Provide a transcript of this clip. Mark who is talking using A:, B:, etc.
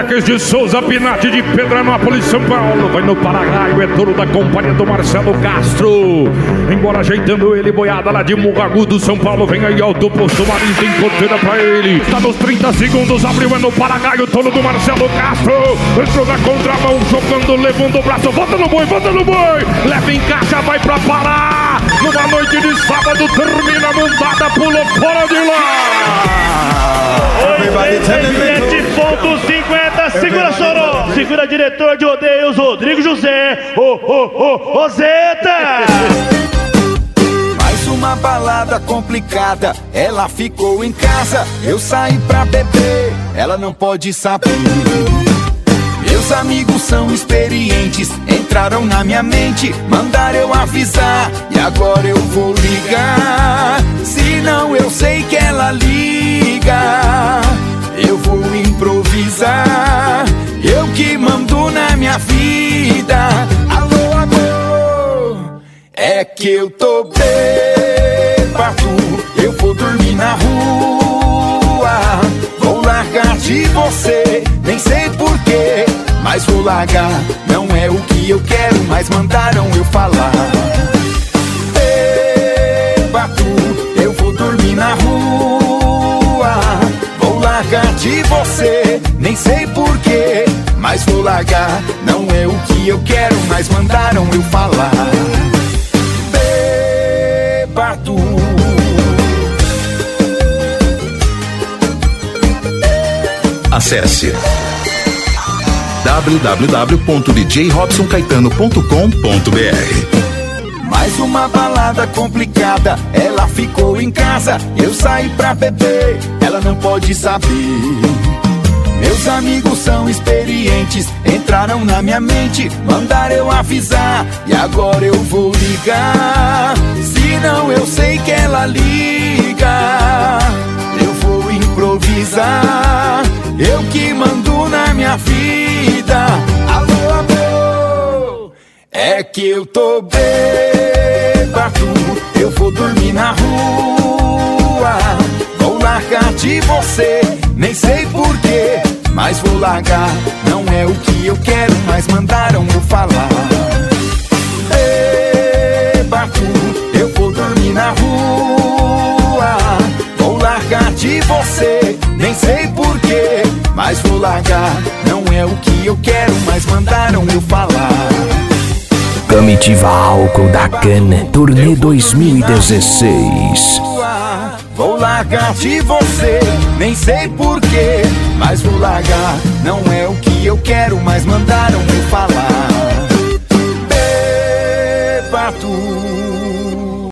A: Alex de Souza, Pinati de Pedranópolis, São Paulo. Vai no Paraguai, é touro da companhia do Marcelo Castro. Embora ajeitando ele, boiada lá de Morragudo, São Paulo. Vem aí, Alto Posto Marinho, tem porteira pra ele. Está nos 30 segundos, abriu, é no Paraguai, o touro do Marcelo Castro. Entrou na contramão, jogando, levando o braço. Volta no boi, leva em caixa, vai pra Pará. Numa noite de sábado, termina a montada, pulou fora de lá.
B: 87,50. Segura, Choró. Segura, diretor de rodeios, Rodrigo José. Roseta.
C: Mais uma balada complicada. Ela ficou em casa. Eu saí pra beber. Ela não pode saber. Meus amigos são experientes, entraram na minha mente, mandaram eu avisar. E agora eu vou ligar, senão eu sei que ela liga. Eu vou improvisar, eu que mando na minha vida. Alô, amor, é que eu tô bêbado. Eu vou dormir na rua, vou largar de você, nem sei porquê, mas vou largar. Não é o que eu quero, mas mandaram eu falar. Bêbado, eu vou dormir na rua, vou largar de você, nem sei porquê, mas vou largar. Não é o que eu quero, mas mandaram eu falar. Bêbado.
D: Acesse www.djrobsoncaetano.com.br.
C: Mais uma balada complicada. Ela ficou em casa, eu saí pra beber. Ela não pode saber. Meus amigos são experientes, entraram na minha mente, mandaram eu avisar. E agora eu vou ligar, senão eu sei que ela liga. Eu vou improvisar, eu que mando na minha vida. Alô, amor, é que eu tô bêbado. Eu vou dormir na rua, vou largar de você, nem sei porquê, mas vou largar. Não é o que eu quero, mas mandaram eu falar. Bêbado, eu vou dormir na rua, vou largar de você, nem sei porquê, mas vou largar. Não é o que eu quero, mas mandaram eu falar.
E: Comitiva Álcool da Cana, turnê 2016.
C: Vou largar de você, nem sei porquê, mas vou largar. Não é o que eu quero, mas mandaram eu falar. Bêbado.